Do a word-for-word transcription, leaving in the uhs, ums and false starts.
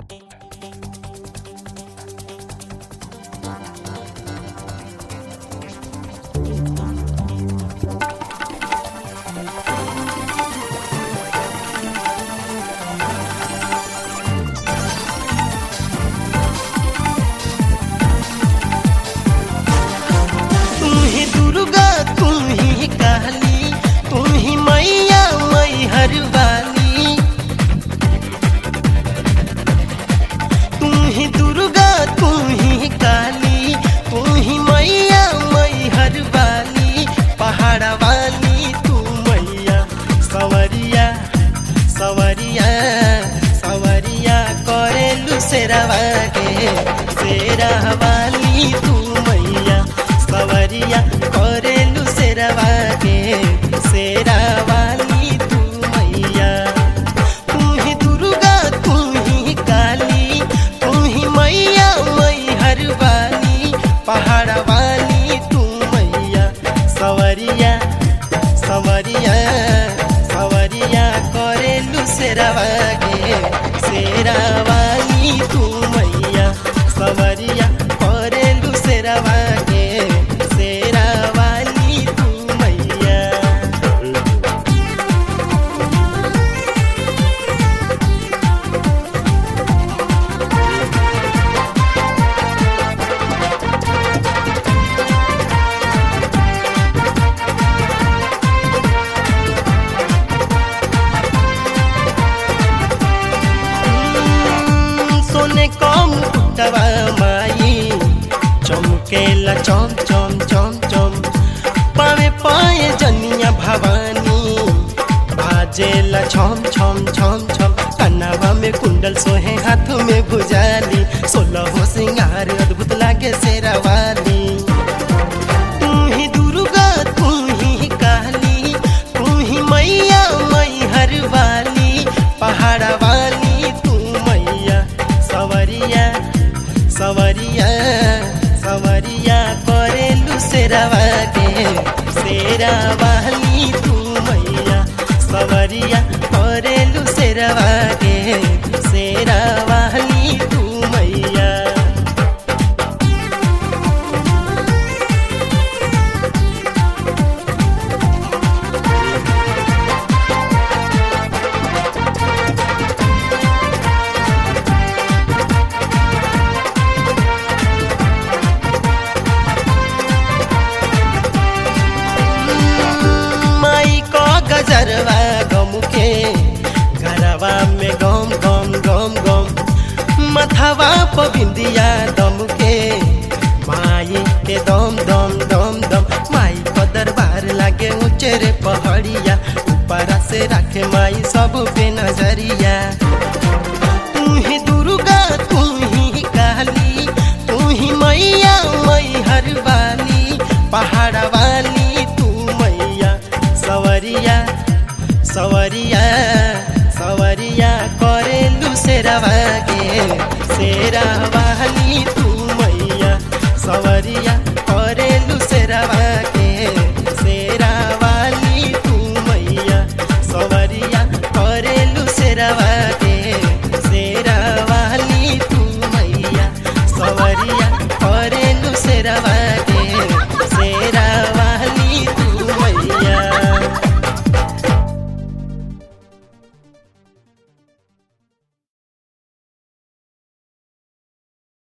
शेरवा के शेरवाली तू मैया सवरिया करेलू शेरवा के शेरवाली तू मैया। तू ही दुर्गा तू ही काली तू ही मैया मैहर वाली पहाड़ वाली तू मैया सवरिया सवरिया सवरिया करेलू शेरवा के शेरवाली तू मैया सवरिया करेलू शेरवा के शेरवाली तू मैया। सोने कम उठवा माई चमकेला चम चम चम चम पावे पाए जनिया भवानी बाजेला छम छम छम छम कन्नावा में कुंडल सोहे हाथ में भुजाली सोलह हो सिंगार अद्भुत लागे शेरवाली। तू ही दुर्गा तू ही काली तू ही मैया मैहर वाली पहाड़ वाली तू मैया सवरिया सवरिया सवरिया करेलू शेरवा के शेरवाली तू मैया सवरिया करेलू शेरवा के शेरवाली तू मैया। गजरवा गम के घरवा में गम गम गम गम मथवा पबिंदिया दम के माई के दम दम दम दम माई को दरबार लागे ऊंचे रे पहाड़िया ऊपर से रखे माई सब पे नजरिया। तू ही दुर्गा तू ही काली तू ही मैया मैहर वाली पहाड़ वाली तू मैया सवरिया सवरिया सवरिया करेलू शेरवा के शेरवाली तू मैया सवरिया